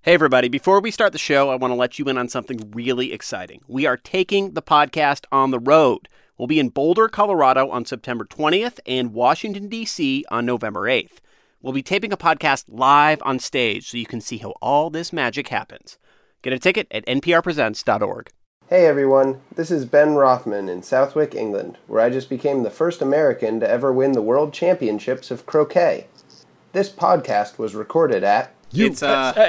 Hey, everybody. Before we start the show, I want to let you in on something really exciting. We are taking the podcast on the road. We'll be in Boulder, Colorado on September 20th and Washington, D.C. on November 8th. We'll be taping a podcast live on stage so you can see how all this magic happens. Get a ticket at nprpresents.org. Hey everyone, this is Ben Rothman in Southwick, England, where I just became the first American to ever win the World Championships of Croquet. This podcast was recorded at... It's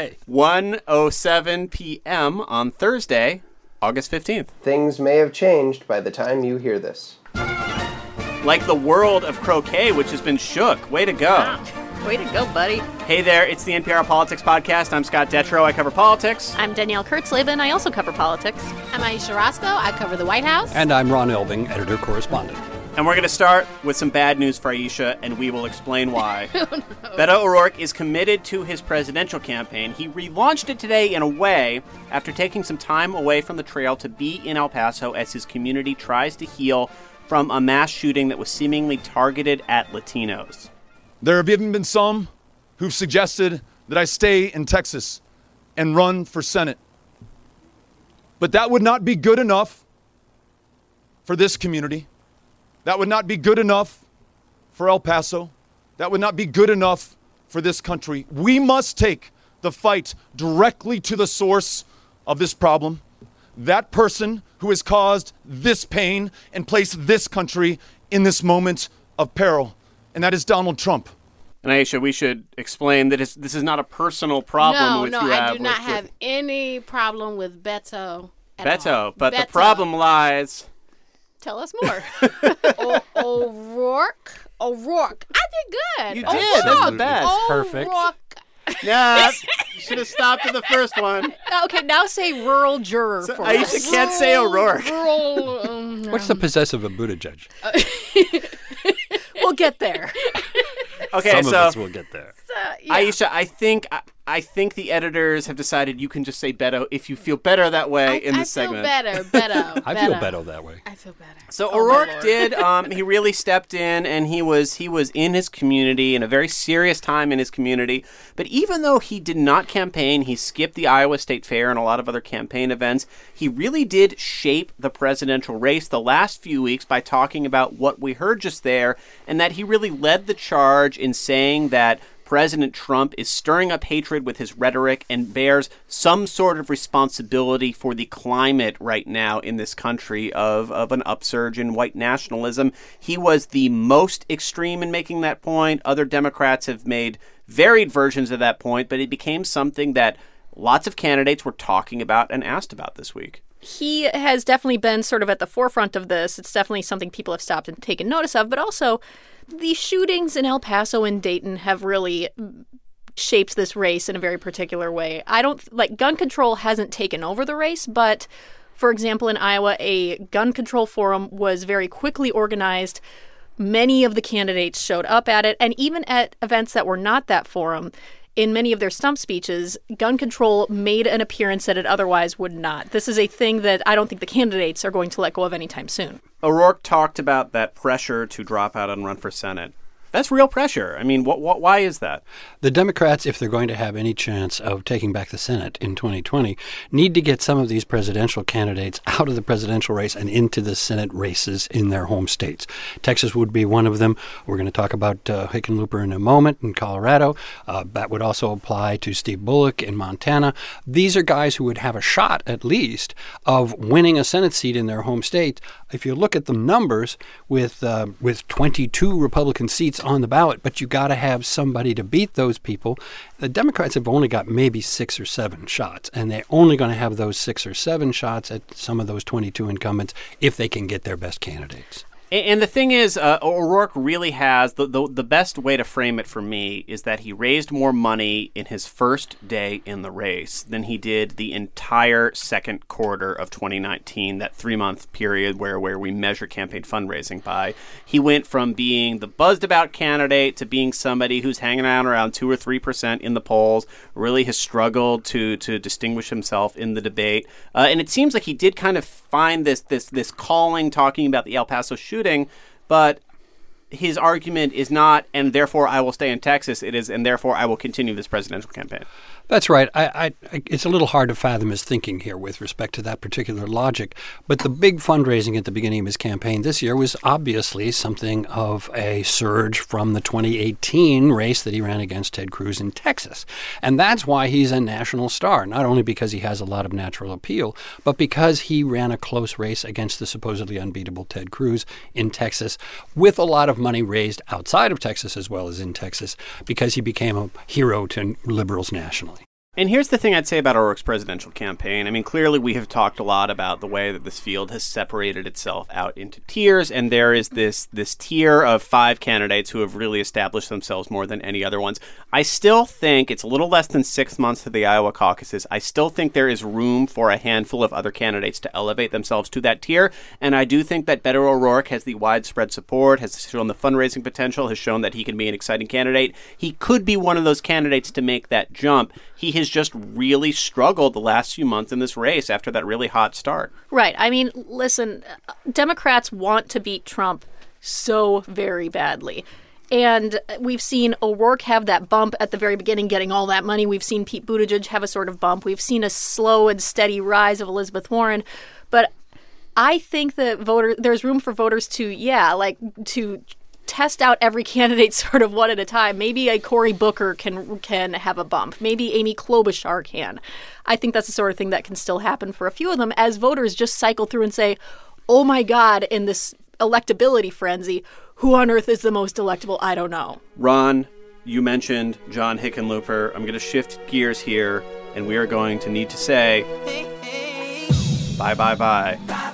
1:07 p.m. on Thursday, August 15th. Things may have changed by the time you hear this. Like the world of croquet, which has been shook. Way to go. Wow. Way to go, buddy. Hey there, it's the NPR Politics Podcast. I'm Scott Detrow. I cover politics. I'm Danielle Kurtzleben. I also cover politics. I'm Aisha Roscoe. I cover the White House. And I'm Ron Elving, editor-correspondent. And we're going to start with some bad news for Aisha, and we will explain why. Oh, no. Beto O'Rourke is committed to his presidential campaign. He relaunched it today in a way after taking some time away from the trail to be in El Paso as his community tries to heal from a mass shooting that was seemingly targeted at Latinos. There have even been some who've suggested that I stay in Texas and run for Senate. But that would not be good enough for this community. That would not be good enough for El Paso. That would not be good enough for this country. We must take the fight directly to the source of this problem. That person who has caused this pain and placed this country in this moment of peril. And that is Donald Trump. And Aisha, we should explain that this is not a personal problem with you. No, I do not have any problem with Beto at all. But the problem lies... Tell us more. O'Rourke. I did good. You did. That's the best. Perfect. Yeah, you should have stopped at the first one. Okay, now say rural juror for us. Aisha can't say O'Rourke. What's the possessive of Buttigieg? We'll get there. Okay, Some of us will get there. Yeah. Aisha, I think the editors have decided you can just say Beto if you feel better that way in this segment. I feel better. I feel better that way. I feel better. So O'Rourke did. He really stepped in, and he was in his community in a very serious time in his community. But even though he did not campaign, he skipped the Iowa State Fair and a lot of other campaign events. He really did shape the presidential race the last few weeks by talking about what we heard just there, and that he really led the charge in saying that President Trump is stirring up hatred with his rhetoric and bears some sort of responsibility for the climate right now in this country of an upsurge in white nationalism. He was the most extreme in making that point. Other Democrats have made varied versions of that point, but it became something that lots of candidates were talking about and asked about this week. He has definitely been sort of at the forefront of this. It's definitely something people have stopped and taken notice of, but also the shootings in El Paso and Dayton have really shaped this race in a very particular way. Gun control hasn't taken over the race, but for example, in Iowa, a gun control forum was very quickly organized. Many of the candidates showed up at it, and even at events that were not that forum, in many of their stump speeches, gun control made an appearance that it otherwise would not. This is a thing that I don't think the candidates are going to let go of anytime soon. O'Rourke talked about that pressure to drop out and run for Senate. That's real pressure. I mean, why is that? The Democrats, if they're going to have any chance of taking back the Senate in 2020, need to get some of these presidential candidates out of the presidential race and into the Senate races in their home states. Texas would be one of them. We're going to talk about Hickenlooper in a moment in Colorado. That would also apply to Steve Bullock in Montana. These are guys who would have a shot, at least, of winning a Senate seat in their home state. If you look at the numbers with 22 Republican seats on the ballot, but you got to have somebody to beat those people. The Democrats have only got maybe 6 or 7 shots, and they're only going to have those 6 or 7 shots at some of those 22 incumbents if they can get their best candidates. And the thing is, O'Rourke really has, the best way to frame it for me is that he raised more money in his first day in the race than he did the entire second quarter of 2019, that 3-month period where we measure campaign fundraising by. He went from being the buzzed-about candidate to being somebody who's hanging out around 2 or 3% in the polls, really has struggled to distinguish himself in the debate. And it seems like he did kind of find this calling talking about the El Paso shooting, but his argument is not, and therefore I will stay in Texas. It is, and therefore I will continue this presidential campaign. That's right. It's a little hard to fathom his thinking here with respect to that particular logic. But the big fundraising at the beginning of his campaign this year was obviously something of a surge from the 2018 race that he ran against Ted Cruz in Texas. And that's why he's a national star, not only because he has a lot of natural appeal, but because he ran a close race against the supposedly unbeatable Ted Cruz in Texas with a lot of money raised outside of Texas as well as in Texas, because he became a hero to liberals nationally. And here's the thing I'd say about O'Rourke's presidential campaign. I mean, clearly we have talked a lot about the way that this field has separated itself out into tiers, and there is this tier of 5 candidates who have really established themselves more than any other ones. I still think it's a little less than 6 months to the Iowa caucuses. I still think there is room for a handful of other candidates to elevate themselves to that tier, and I do think that Beto O'Rourke has the widespread support, has shown the fundraising potential, has shown that he can be an exciting candidate. He could be one of those candidates to make that jump. He has just really struggled the last few months in this race after that really hot start. Right. I mean, listen, Democrats want to beat Trump so very badly. And we've seen O'Rourke have that bump at the very beginning, getting all that money. We've seen Pete Buttigieg have a sort of bump. We've seen a slow and steady rise of Elizabeth Warren. But I think that there's room for voters to test out every candidate sort of one at a time. Maybe a Cory Booker can have a bump. Maybe Amy Klobuchar can. I think that's the sort of thing that can still happen for a few of them as voters just cycle through and say, oh my God, in this electability frenzy, who on earth is the most electable? I don't know. Ron, you mentioned John Hickenlooper. I'm going to shift gears here, and we are going to need to say bye, bye, bye.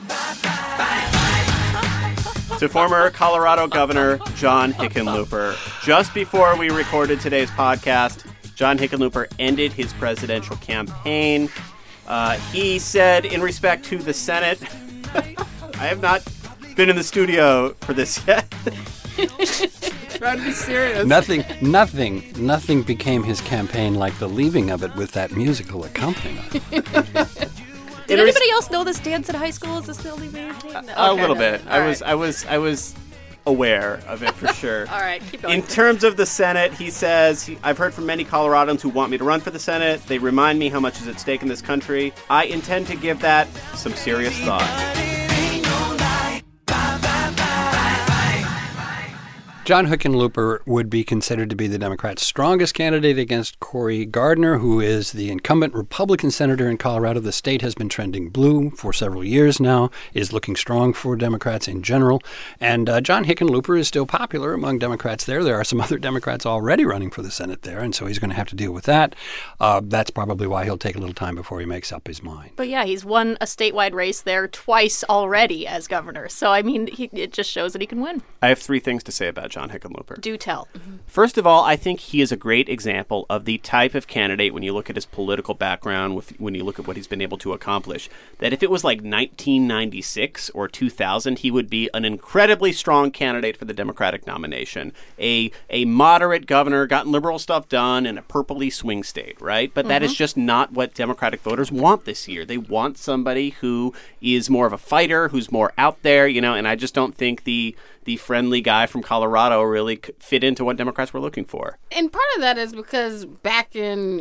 To former Colorado Governor John Hickenlooper. Just before we recorded today's podcast, John Hickenlooper ended his presidential campaign. He said, in respect to the Senate, I have not been in the studio for this yet. Trying to be serious. Nothing became his campaign like the leaving of it with that musical accompaniment. Did anybody else know this dance at high school? Is this the only way? A little bit. I was aware of it for sure. All right, keep going. In terms of the Senate, he says, I've heard from many Coloradans who want me to run for the Senate. They remind me how much is at stake in this country. I intend to give that some serious thought. John Hickenlooper would be considered to be the Democrats' strongest candidate against Cory Gardner, who is the incumbent Republican senator in Colorado. The state has been trending blue for several years now, is looking strong for Democrats in general. And John Hickenlooper is still popular among Democrats there. There are some other Democrats already running for the Senate there, and so he's going to have to deal with that. That's probably why he'll take a little time before he makes up his mind. But yeah, he's won a statewide race there twice already as governor. So, I mean, it just shows that he can win. I have 3 things to say about John Hickenlooper. Do tell. First of all, I think he is a great example of the type of candidate, when you look at his political background, when you look at what he's been able to accomplish, that if it was like 1996 or 2000, he would be an incredibly strong candidate for the Democratic nomination. A moderate governor, gotten liberal stuff done in a purpley swing state, right? But that is just not what Democratic voters want this year. They want somebody who is more of a fighter, who's more out there, and I just don't think the friendly guy from Colorado really fit into what Democrats were looking for. And part of that is because back in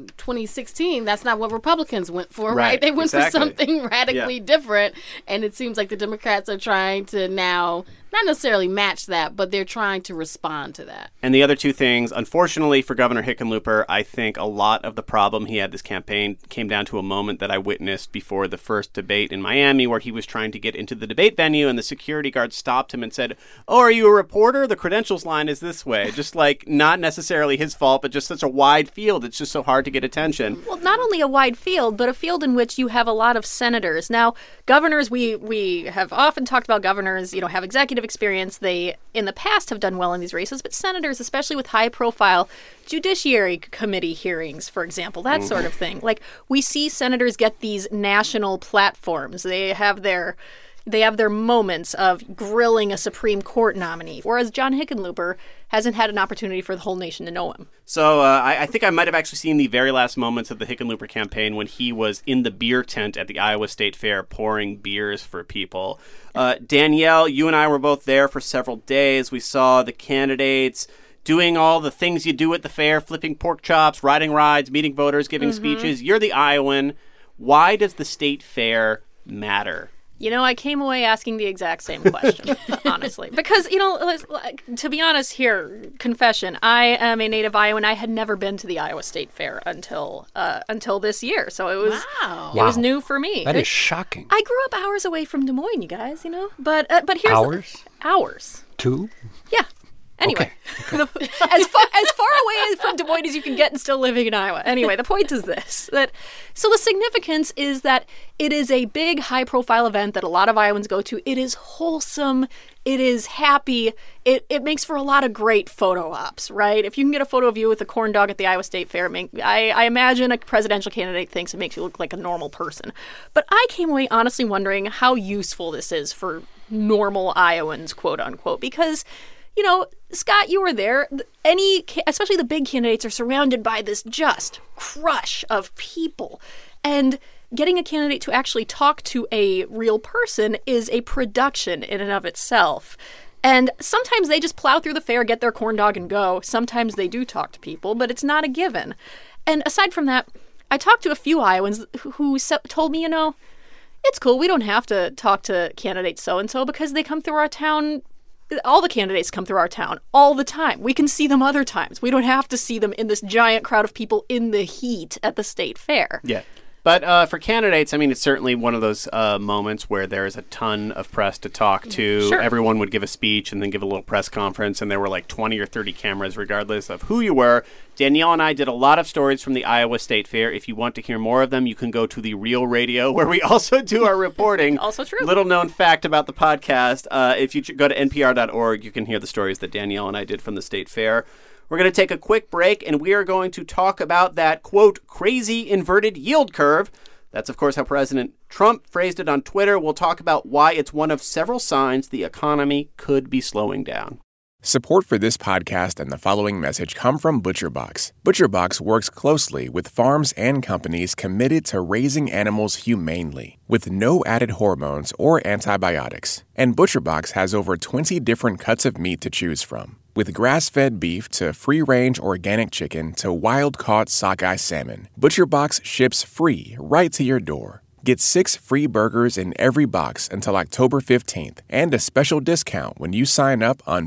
2016, that's not what Republicans went for, right? They went for something radically different. And it seems like the Democrats are trying to now not necessarily match that, but they're trying to respond to that. And the other 2 things, unfortunately for Governor Hickenlooper, I think a lot of the problem he had this campaign came down to a moment that I witnessed before the first debate in Miami, where he was trying to get into the debate venue and the security guard stopped him and said, "Oh, are you a reporter? The credentials line is this way." Just like not necessarily his fault, but just such a wide field. It's just so hard to get attention. Well, not only a wide field, but a field in which you have a lot of senators. Now, governors, we have often talked about governors, have executive experience. They, in the past, have done well in these races, but senators, especially with high-profile Judiciary Committee hearings, for example, that sort of thing. Like, we see senators get these national platforms. They have their moments of grilling a Supreme Court nominee, whereas John Hickenlooper hasn't had an opportunity for the whole nation to know him. So I think I might have actually seen the very last moments of the Hickenlooper campaign when he was in the beer tent at the Iowa State Fair pouring beers for people. Danielle, you and I were both there for several days. We saw the candidates doing all the things you do at the fair, flipping pork chops, riding rides, meeting voters, giving speeches. You're the Iowan. Why does the state fair matter? You know, I came away asking the exact same question, honestly. Because, to be honest here, confession, I am a native Iowan. I had never been to the Iowa State Fair until this year. So it was new for me. That is shocking. I grew up hours away from Des Moines, you guys, But here's... Hours? 2? Yeah. Anyway, okay. as far away from Des Moines as you can get and still living in Iowa. Anyway, the point is this. So the significance is that it is a big, high-profile event that a lot of Iowans go to. It is wholesome. It is happy. It makes for a lot of great photo ops, right? If you can get a photo of you with a corn dog at the Iowa State Fair, I imagine a presidential candidate thinks it makes you look like a normal person. But I came away honestly wondering how useful this is for normal Iowans, quote unquote, because... Scott, you were there. Especially the big candidates are surrounded by this just crush of people. And getting a candidate to actually talk to a real person is a production in and of itself. And sometimes they just plow through the fair, get their corn dog, and go. Sometimes they do talk to people, but it's not a given. And aside from that, I talked to a few Iowans who told me, it's cool. We don't have to talk to candidate so-and-so because they come through our town. All the candidates come through our town all the time. We can see them other times. We don't have to see them in this giant crowd of people in the heat at the state fair. Yeah. But for candidates, I mean, it's certainly one of those moments where there's a ton of press to talk to. Sure. Everyone would give a speech and then give a little press conference, and there were like 20 or 30 cameras regardless of who you were. Danielle and I did a lot of stories from the Iowa State Fair. If you want to hear more of them, you can go to the Real Radio, where we also do our reporting. Also true. Little known fact about the podcast. If you go to npr.org, you can hear the stories that Danielle and I did from the State Fair. We're going to take a quick break, and we are going to talk about that, quote, crazy inverted yield curve. That's, of course, how President Trump phrased it on Twitter. We'll talk about why it's one of several signs the economy could be slowing down. Support for this podcast and the following message come from ButcherBox. ButcherBox works closely with farms and companies committed to raising animals humanely, with no added hormones or antibiotics. And ButcherBox has over 20 different cuts of meat to choose from, with grass-fed beef to free-range organic chicken to wild-caught sockeye salmon. ButcherBox ships free right to your door. Get 6 free burgers in every box until October 15th, and a special discount when you sign up on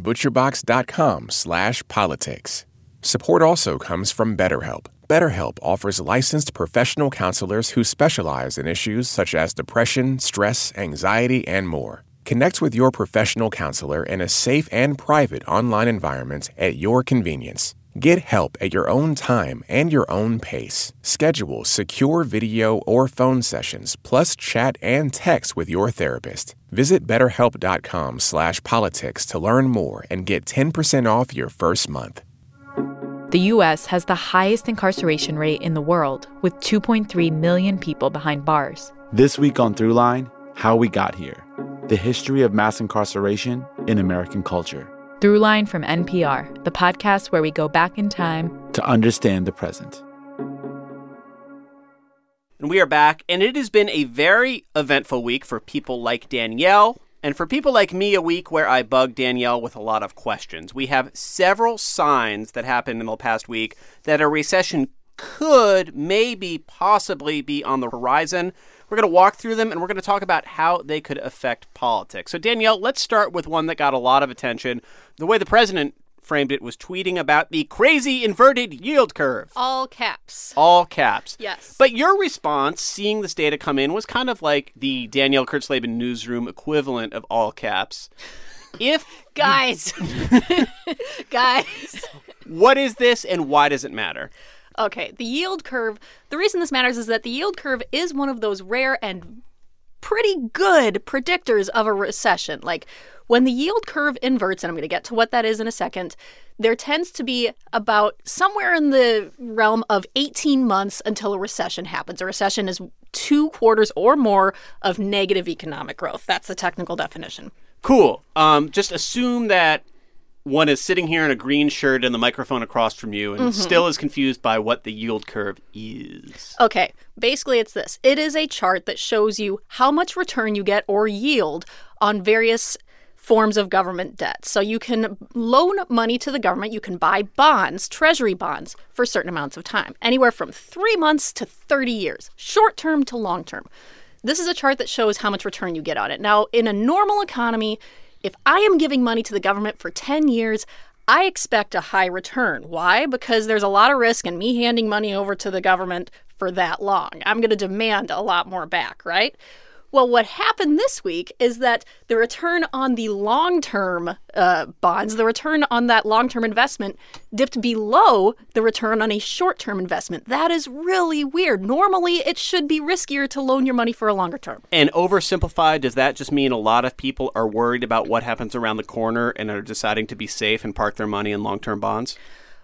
butcherbox.com/politics. Support also comes from BetterHelp. BetterHelp offers licensed professional counselors who specialize in issues such as depression, stress, anxiety, and more. Connect with your professional counselor in a safe and private online environment at your convenience. Get help at your own time and your own pace. Schedule secure video or phone sessions, plus chat and text with your therapist. Visit BetterHelp.com/politics to learn more and get 10% off your first month. The U.S. has the highest incarceration rate in the world, with 2.3 million people behind bars. This week on Throughline, how we got here. The history of mass incarceration in American culture. Throughline from NPR, the podcast where we go back in time to understand the present. And we are back, and it has been a very eventful week for people like Danielle, and for people like me, a week where I bugged Danielle with a lot of questions. We have several signs that happened in the past week that a recession could, maybe, possibly be on the horizon. We're going to walk through them, and we're going to talk about how they could affect politics. So, Danielle, let's start with one that got a lot of attention. The way the president framed it was tweeting about the crazy inverted yield curve. All caps. All caps. Yes. But your response, seeing this data come in, was kind of like the Danielle Kurtzleben newsroom equivalent of all caps. Guys. What is this, and why does it matter? Okay, the yield curve, the reason this matters is that the yield curve is one of those rare and pretty good predictors of a recession. Like, when the yield curve inverts, and I'm going to get to what that is in a second, there tends to be about somewhere in the realm of 18 months until a recession happens. A recession is 2 quarters or more of negative economic growth. That's the technical definition. Cool. Just assume that one is sitting here in a green shirt and the microphone across from you and still is confused by what the yield curve is. Okay, basically it's this. It is a chart that shows you how much return you get or yield on various forms of government debt. So you can loan money to the government. You can buy bonds, treasury bonds, for certain amounts of time, anywhere from 3 months to 30 years, short term to long term. This is a chart that shows how much return you get on it. Now, in a normal economy, if I am giving money to the government for 10 years, I expect a high return. Why? Because there's a lot of risk in me handing money over to the government for that long. I'm going to demand a lot more back, right? Well, what happened this week is that the return on the long-term bonds, the return on that long-term investment dipped below the return on a short-term investment. That is really weird. Normally, it should be riskier to loan your money for a longer term. And oversimplified, does that just mean a lot of people are worried about what happens around the corner and are deciding to be safe and park their money in long-term bonds?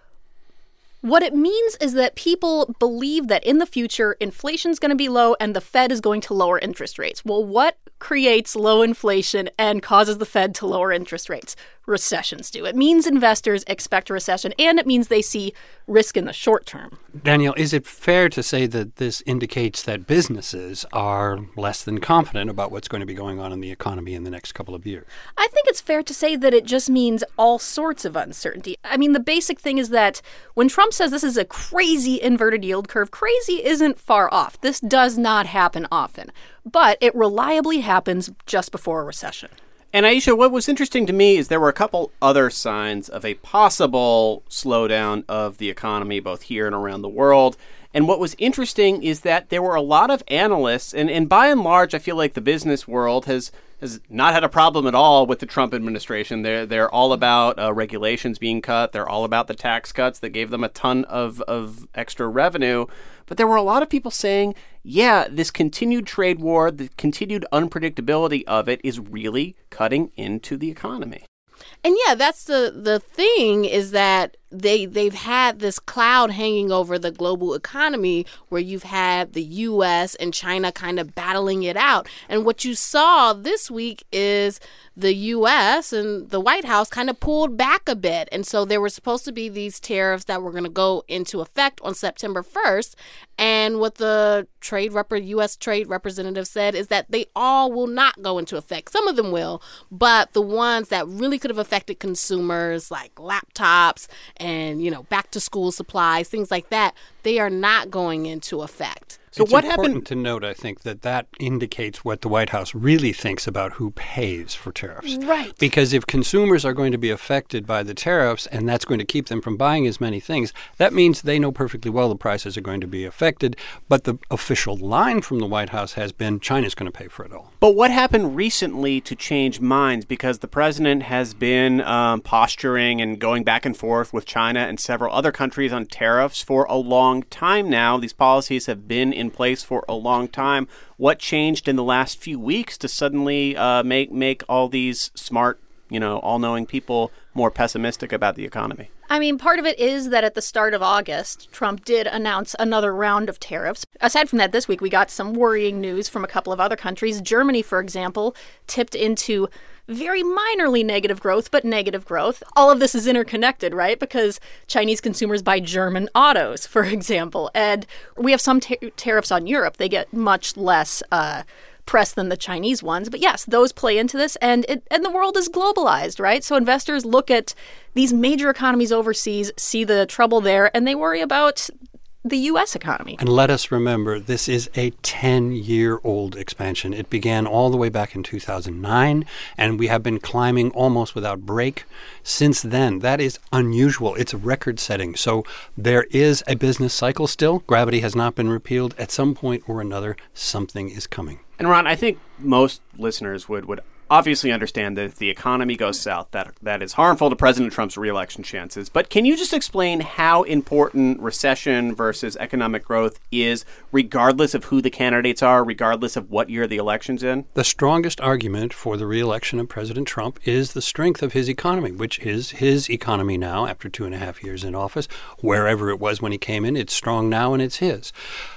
What it means is that people believe that in the future, inflation's going to be low and the Fed is going to lower interest rates. Well, what creates low inflation and causes the Fed to lower interest rates? Recessions do. It means investors expect a recession, and it means they see risk in the short term. Danielle, is it fair to say that this indicates that businesses are less than confident about what's going to be going on in the economy in the next couple of years? I think it's fair to say that it just means all sorts of uncertainty. I mean, the basic thing is that when Trump says this is a crazy inverted yield curve, crazy isn't far off. This does not happen often, but it reliably happens just before a recession. And Aisha, what was interesting to me is there were a couple other signs of a possible slowdown of the economy, both here and around the world. And what was interesting is that there were a lot of analysts, and by and large, I feel like the business world has not had a problem at all with the Trump administration. They're all about regulations being cut. They're all about the tax cuts that gave them a ton of extra revenue. But there were a lot of people saying, yeah, this continued trade war, the continued unpredictability of it is really cutting into the economy. And yeah, that's the thing is that they've had this cloud hanging over the global economy where you've had the U.S. and China kind of battling it out. And what you saw this week is the U.S. and the White House kind of pulled back a bit. And so there were supposed to be these tariffs that were going to go into effect on September 1st. And what the U.S. trade representative said is that they all will not go into effect. Some of them will, but the ones that really could have affected consumers like laptops and, back to school supplies, things like that, they are not going into effect. So it's important to note, I think, that indicates what the White House really thinks about who pays for tariffs. Right. Because if consumers are going to be affected by the tariffs and that's going to keep them from buying as many things, that means they know perfectly well the prices are going to be affected. But the official line from the White House has been China's going to pay for it all. But what happened recently to change minds? Because the president has been posturing and going back and forth with China and several other countries on tariffs for a long time now. These policies have been in place for a long time. What changed in the last few weeks to suddenly make all these smart, all-knowing people more pessimistic about the economy? I mean, part of it is that at the start of August, Trump did announce another round of tariffs. Aside from that, this week we got some worrying news from a couple of other countries. Germany, for example, tipped into very minorly negative growth, but negative growth. All of this is interconnected, right? Because Chinese consumers buy German autos, for example. And we have some tariffs on Europe. They get much less press than the Chinese ones. But yes, those play into this. And the world is globalized, right? So investors look at these major economies overseas, see the trouble there, and they worry about the U.S. economy. And let us remember, this is a 10-year-old expansion. It began all the way back in 2009, and we have been climbing almost without break since then. That is unusual. It's record-setting. So there is a business cycle still. Gravity has not been repealed. At some point or another, something is coming. And Ron, I think most listeners would obviously understand that if the economy goes south, that is harmful to President Trump's re-election chances. But can you just explain how important recession versus economic growth is, regardless of who the candidates are, regardless of what year the election's in? The strongest argument for the re-election of President Trump is the strength of his economy, which is his economy now after 2.5 years in office. Wherever it was when he came in, it's strong now and it's his.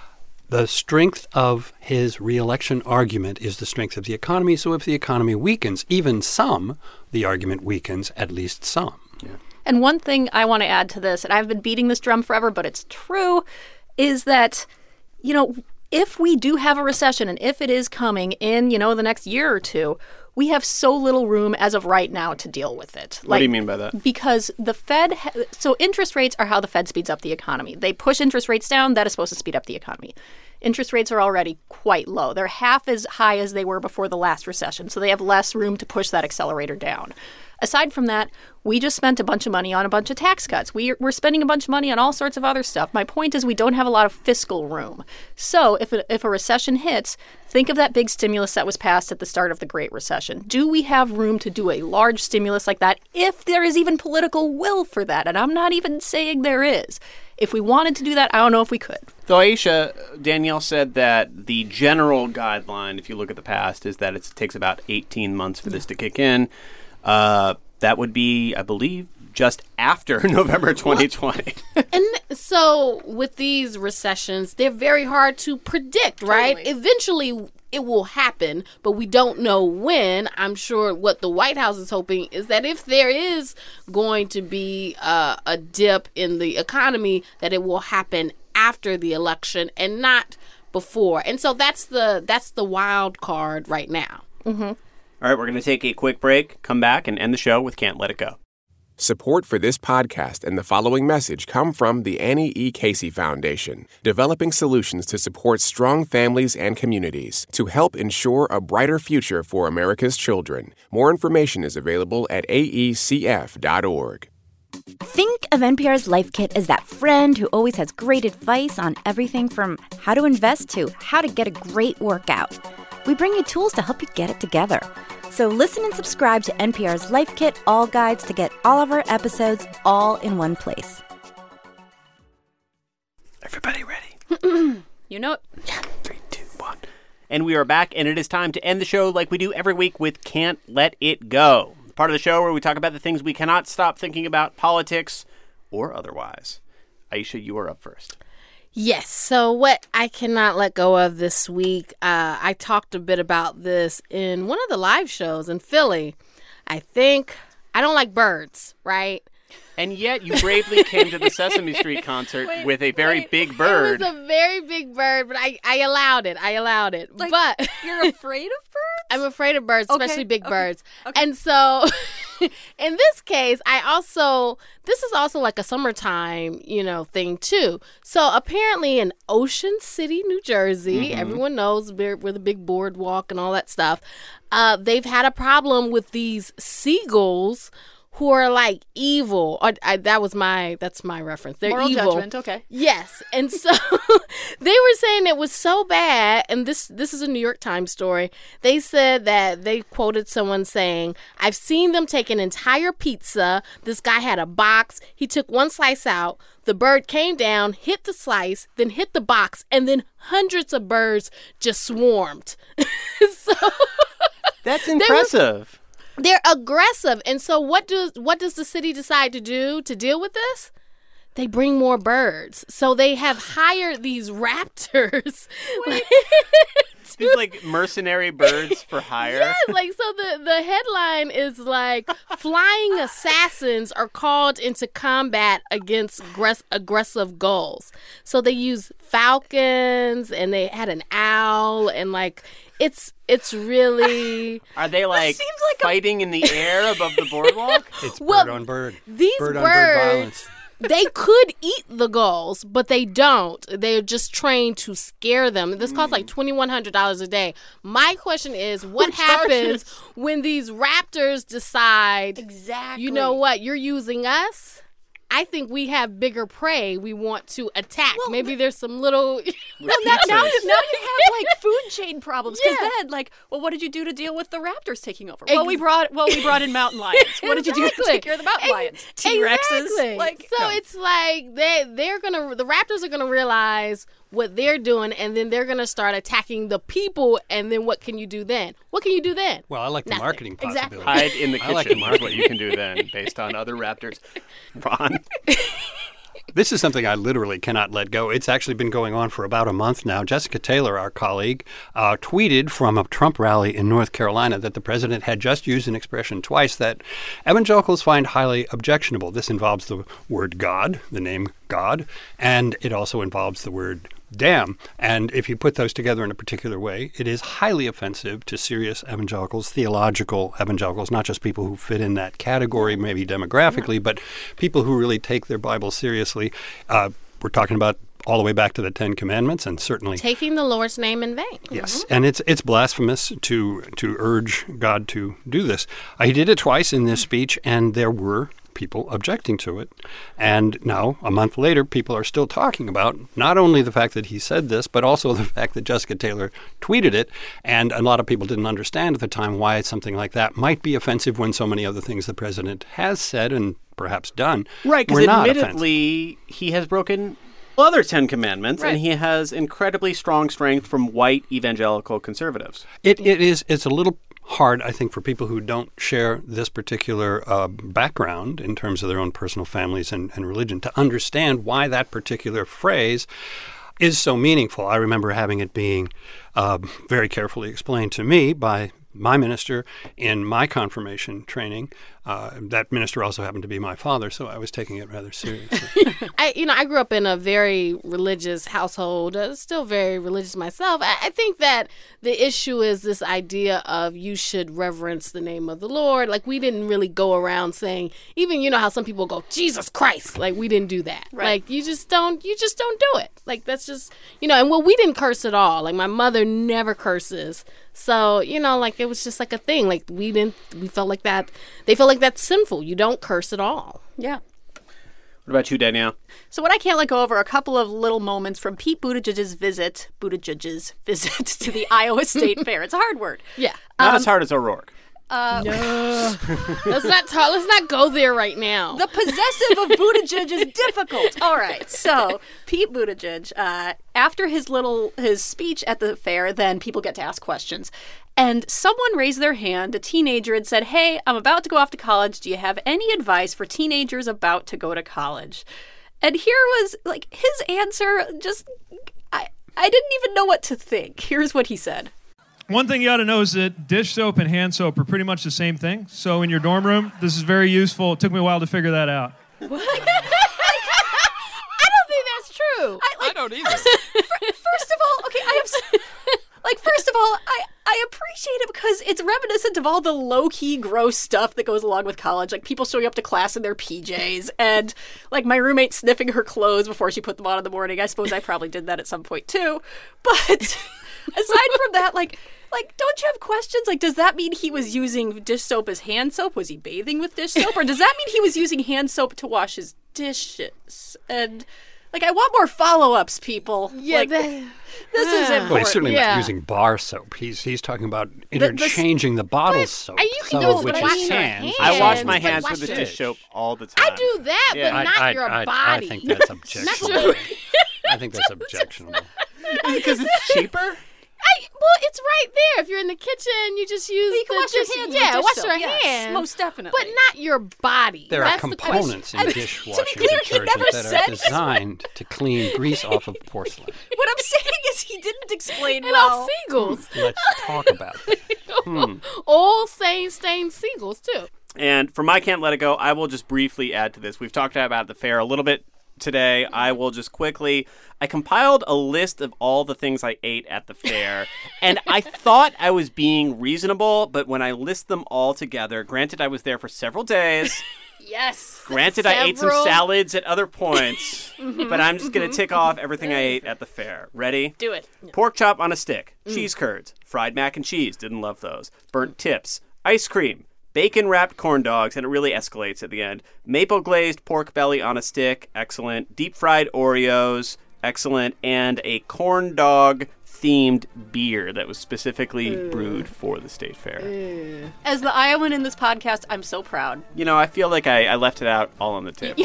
The strength of his re-election argument is the strength of the economy. So if the economy weakens, even some, the argument weakens at least some. Yeah. And one thing I want to add to this, and I've been beating this drum forever, but it's true, is that, if we do have a recession and if it is coming in, the next year or two, we have so little room as of right now to deal with it. What do you mean by that? Because the Fed, so interest rates are how the Fed speeds up the economy. They push interest rates down, that is supposed to speed up the economy. Interest rates are already quite low. They're half as high as they were before the last recession, so they have less room to push that accelerator down. Aside from that, we just spent a bunch of money on a bunch of tax cuts. We're spending a bunch of money on all sorts of other stuff. My point is we don't have a lot of fiscal room. So if a recession hits, think of that big stimulus that was passed at the start of the Great Recession. Do we have room to do a large stimulus like that if there is even political will for that? And I'm not even saying there is. If we wanted to do that, I don't know if we could. So, Aisha, Danielle said that the general guideline, if you look at the past, is that it takes about 18 months for this to kick in. That would be, I believe, just after November 2020. And so with these recessions, they're very hard to predict, right? Totally. Eventually it will happen, but we don't know when. I'm sure what the White House is hoping is that if there is going to be a dip in the economy, that it will happen after the election and not before. And so that's the wild card right now. Mm-hmm. All right, we're going to take a quick break, come back, and end the show with Can't Let It Go. Support for this podcast and the following message come from the Annie E. Casey Foundation, developing solutions to support strong families and communities to help ensure a brighter future for America's children. More information is available at aecf.org. Think of NPR's Life Kit as that friend who always has great advice on everything from how to invest to how to get a great workout. We bring you tools to help you get it together. So listen and subscribe to NPR's Life Kit All Guides to get all of our episodes all in one place. Everybody ready? You know it. Yeah. 3, 2, 1. And we are back, and it is time to end the show like we do every week with Can't Let It Go. Part of the show where we talk about the things we cannot stop thinking about, politics or otherwise. Aisha, you are up first. Yes. So what I cannot let go of this week, I talked a bit about this in one of the live shows in Philly. I don't like birds, right? And yet you bravely came to the Sesame Street concert with a very big bird. It was a very big bird, but I allowed it. Like, but you're afraid of birds? I'm afraid of birds, especially big birds. Okay. And so in this case, this is also like a summertime, thing too. So apparently in Ocean City, New Jersey, everyone knows where the big boardwalk and all that stuff, they've had a problem with these seagulls who are like evil. That's my reference. They're Moral evil. Judgment, okay. Yes. And so they were saying it was so bad, and this is a New York Times story. They said that they quoted someone saying, "I've seen them take an entire pizza. This guy had a box. He took one slice out. The bird came down, hit the slice, then hit the box, and then hundreds of birds just swarmed." So that's impressive. They're aggressive. And so what does the city decide to do to deal with this? They bring more birds. So they have hired these raptors. These like mercenary birds for hire. Yes, so the headline is like flying assassins are called into combat against aggressive gulls. So they use falcons and they had an owl and it's really... Are they fighting in the air above the boardwalk? It's bird on bird. These bird birds, on bird violence. They could eat the gulls, but they don't. They're just trained to scare them. This costs like $2,100 a day. My question is, what happens when these raptors decide, exactly, you know what, you're using us? I think we have bigger prey we want to attack. Well, maybe there's some little... Well, now you have food chain problems. Because then, what did you do to deal with the raptors taking over? Well, we brought in mountain lions. What did you do to take care of the mountain lions? T-Rexes. Exactly. It's like the raptors are gonna realize what they're doing, and then they're gonna start attacking the people. And then what can you do then? Well, I like the marketing possibility. Exactly. Hide in the kitchen is what you can do then, based on other raptors. Ron? This is something I literally cannot let go. It's actually been going on for about a month now. Jessica Taylor, our colleague, tweeted from a Trump rally in North Carolina that the president had just used an expression twice that evangelicals find highly objectionable. This involves the word God, the name God, and it also involves the word damn. And if you put those together in a particular way, it is highly offensive to serious evangelicals, theological evangelicals, not just people who fit in that category, maybe demographically, but people who really take their Bible seriously. We're talking about all the way back to the Ten Commandments, and certainly taking the Lord's name in vain. Yes, and it's blasphemous to urge God to do this. He did it twice in this speech, and there were people objecting to it. And now, a month later, people are still talking about not only the fact that he said this, but also the fact that Jessica Taylor tweeted it. And a lot of people didn't understand at the time why something like that might be offensive when so many other things the president has said and perhaps done right, were not admittedly, offensive. He has broken other 10 Commandments, right. And he has incredibly strong strength from white evangelical conservatives. It's a little hard, I think, for people who don't share this particular background in terms of their own personal families and religion to understand why that particular phrase is so meaningful. I remember having it being very carefully explained to me by my minister in my confirmation training. That minister also happened to be my father, so I was taking it rather seriously. I grew up in a very religious household, still very religious myself. I think that the issue is this idea of you should reverence the name of the Lord. Like, we didn't really go around saying, even, how some people go, Jesus Christ. Like, we didn't do that. Right. Like, you just don't do it. Like, that's just, and we didn't curse at all. Like, my mother never curses. So, it was just like a thing. Like, we felt like that. They felt like that's sinful. You don't curse at all. Yeah. What about you, Danielle? So what I can't let go over are a couple of little moments from Pete Buttigieg's visit to the Iowa State Fair. It's a hard word. Yeah. Not as hard as O'Rourke. No. Let's not go there right now. The possessive of Buttigieg is difficult. All right. So Pete Buttigieg, after his speech at the fair, then people get to ask questions. And someone raised their hand, a teenager, and said, "Hey, I'm about to go off to college. Do you have any advice for teenagers about to go to college?" And here was his answer. Just I didn't even know what to think. Here's what he said. One thing you ought to know is that dish soap and hand soap are pretty much the same thing. So in your dorm room, this is very useful. It took me a while to figure that out. What? I don't think that's true. I don't either. First of all, okay, I appreciate it because it's reminiscent of all the low-key gross stuff that goes along with college. Like people showing up to class in their PJs and my roommate sniffing her clothes before she put them on in the morning. I suppose I probably did that at some point too. But aside from that, don't you have questions? Does that mean he was using dish soap as hand soap? Was he bathing with dish soap? Or does that mean he was using hand soap to wash his dishes? And I want more follow-ups, people. Yeah, this is important. Well, he's certainly not using bar soap. He's talking about interchanging the bottle soap, some of which is hands. I wash my hands with the dish soap all the time. I do that, but not your body. I think that's objectionable. I think that's objectionable. Because it's cheaper? It's right there. If you're in the kitchen, you just use you can wash your hands. Yeah, with wash dish your soap. hands. Yes, most definitely. But not your body. There are components in dishwashing detergent that are designed to clean grease off of porcelain. What I'm saying is he didn't explain and well. off seagulls. Let's talk about it. All stained seagulls, too. And for my Can't Let It Go, I will just briefly add to this. We've talked about the fair a little bit today. I will just quickly, I compiled a list of all the things I ate at the fair, and I thought I was being reasonable, but when I list them all together, granted I was there for several days. Yes. Granted, I ate some salads at other points, but I'm just going to tick off everything I ate at the fair. Ready? Do it. Pork chop on a stick, cheese curds, fried mac and cheese, didn't love those, burnt tips, ice cream, bacon-wrapped corn dogs, and it really escalates at the end. Maple-glazed pork belly on a stick, excellent. Deep-fried Oreos, excellent. And a corn dog-themed beer that was specifically brewed for the state fair. As the Iowan in this podcast, I'm so proud. I feel like I left it out all on the table.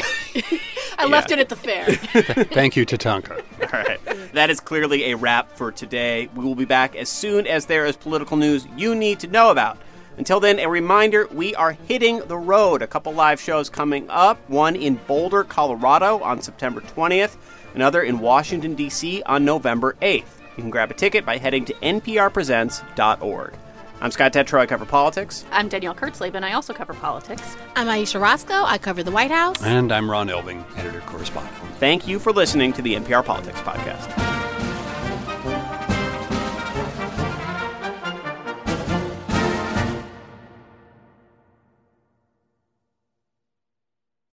I left it at the fair. Thank you, Tatanka. All right. That is clearly a wrap for today. We will be back as soon as there is political news you need to know about. Until then, a reminder, we are hitting the road. A couple live shows coming up. One in Boulder, Colorado on September 20th. Another in Washington, D.C. on November 8th. You can grab a ticket by heading to nprpresents.org. I'm Scott Tetro. I cover politics. I'm Danielle Kurtzleben. I also cover politics. I'm Aisha Roscoe. I cover the White House. And I'm Ron Elving, editor-correspondent. Thank you for listening to the NPR Politics Podcast.